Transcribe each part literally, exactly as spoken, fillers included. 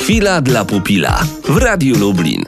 Chwila dla pupila w Radiu Lublin.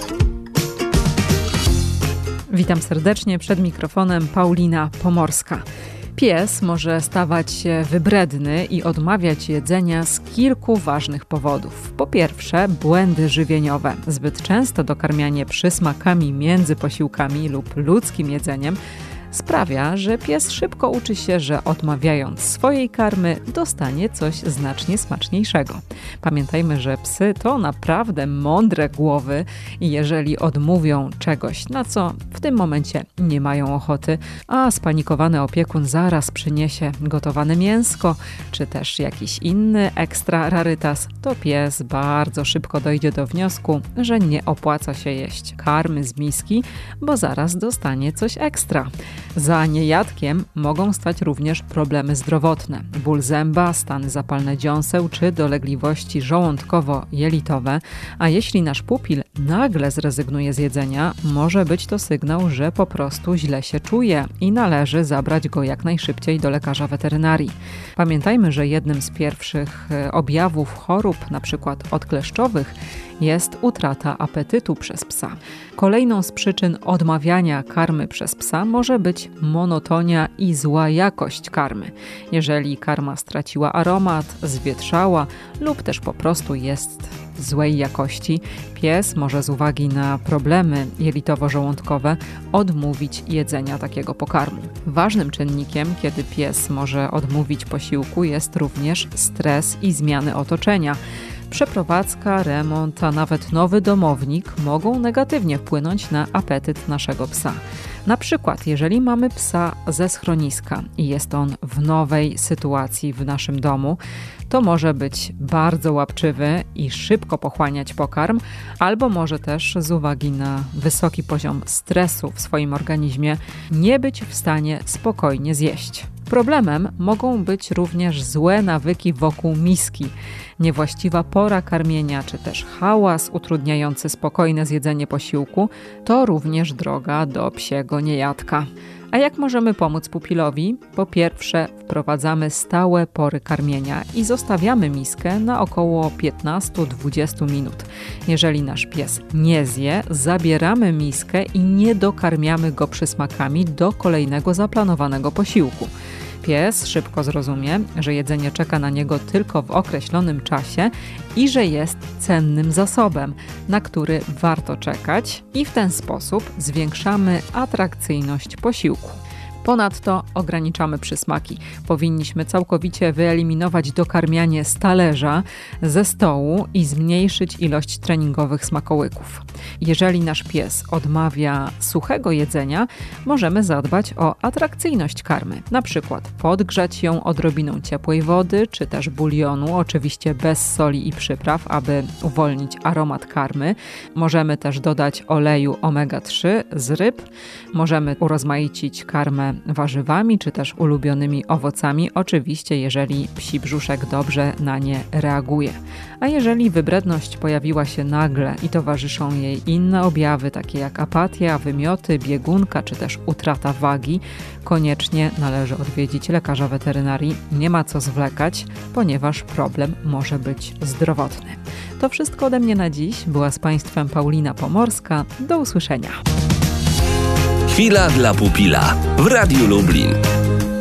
Witam serdecznie, przed mikrofonem Paulina Pomorska. Pies może stawać się wybredny i odmawiać jedzenia z kilku ważnych powodów. Po pierwsze, błędy żywieniowe. Zbyt często dokarmianie przysmakami między posiłkami lub ludzkim jedzeniem sprawia, że pies szybko uczy się, że odmawiając swojej karmy dostanie coś znacznie smaczniejszego. Pamiętajmy, że psy to naprawdę mądre głowy i jeżeli odmówią czegoś, na co w tym momencie nie mają ochoty, a spanikowany opiekun zaraz przyniesie gotowane mięsko, czy też jakiś inny ekstra rarytas, to pies bardzo szybko dojdzie do wniosku, że nie opłaca się jeść karmy z miski, bo zaraz dostanie coś ekstra. Za niejadkiem mogą stać również problemy zdrowotne. Ból zęba, stany zapalne dziąseł czy dolegliwości żołądkowo-jelitowe, a jeśli nasz pupil nagle zrezygnuje z jedzenia, może być to sygnał, że po prostu źle się czuje i należy zabrać go jak najszybciej do lekarza weterynarii. Pamiętajmy, że jednym z pierwszych objawów chorób, np. odkleszczowych, jest utrata apetytu przez psa. Kolejną z przyczyn odmawiania karmy przez psa może być monotonia i zła jakość karmy. Jeżeli karma straciła aromat, zwietrzała lub też po prostu jest złej jakości, pies może z uwagi na problemy jelitowo-żołądkowe odmówić jedzenia takiego pokarmu. Ważnym czynnikiem, kiedy pies może odmówić posiłku, jest również stres i zmiany otoczenia. Przeprowadzka, remont, a nawet nowy domownik mogą negatywnie wpłynąć na apetyt naszego psa. Na przykład, jeżeli mamy psa ze schroniska i jest on w nowej sytuacji w naszym domu, to może być bardzo łapczywy i szybko pochłaniać pokarm, albo może też z uwagi na wysoki poziom stresu w swoim organizmie nie być w stanie spokojnie zjeść. Problemem mogą być również złe nawyki wokół miski, niewłaściwa pora karmienia czy też hałas utrudniający spokojne zjedzenie posiłku to również droga do psiego niejadka. A jak możemy pomóc pupilowi? Po pierwsze, wprowadzamy stałe pory karmienia i zostawiamy miskę na około piętnaście do dwudziestu minut. Jeżeli nasz pies nie zje, zabieramy miskę i nie dokarmiamy go przysmakami do kolejnego zaplanowanego posiłku. Pies szybko zrozumie, że jedzenie czeka na niego tylko w określonym czasie i że jest cennym zasobem, na który warto czekać i w ten sposób zwiększamy atrakcyjność posiłku. Ponadto ograniczamy przysmaki. Powinniśmy całkowicie wyeliminować dokarmianie z talerza, ze stołu i zmniejszyć ilość treningowych smakołyków. Jeżeli nasz pies odmawia suchego jedzenia, możemy zadbać o atrakcyjność karmy. Na przykład podgrzać ją odrobiną ciepłej wody, czy też bulionu, oczywiście bez soli i przypraw, aby uwolnić aromat karmy. Możemy też dodać oleju omega trzy z ryb. Możemy urozmaicić karmę warzywami, czy też ulubionymi owocami, oczywiście jeżeli psi brzuszek dobrze na nie reaguje. A jeżeli wybredność pojawiła się nagle i towarzyszą jej inne objawy, takie jak apatia, wymioty, biegunka, czy też utrata wagi, koniecznie należy odwiedzić lekarza weterynarii. Nie ma co zwlekać, ponieważ problem może być zdrowotny. To wszystko ode mnie na dziś. Była z Państwem Paulina Pomorska. Do usłyszenia. Chwila dla pupila w Radiu Lublin.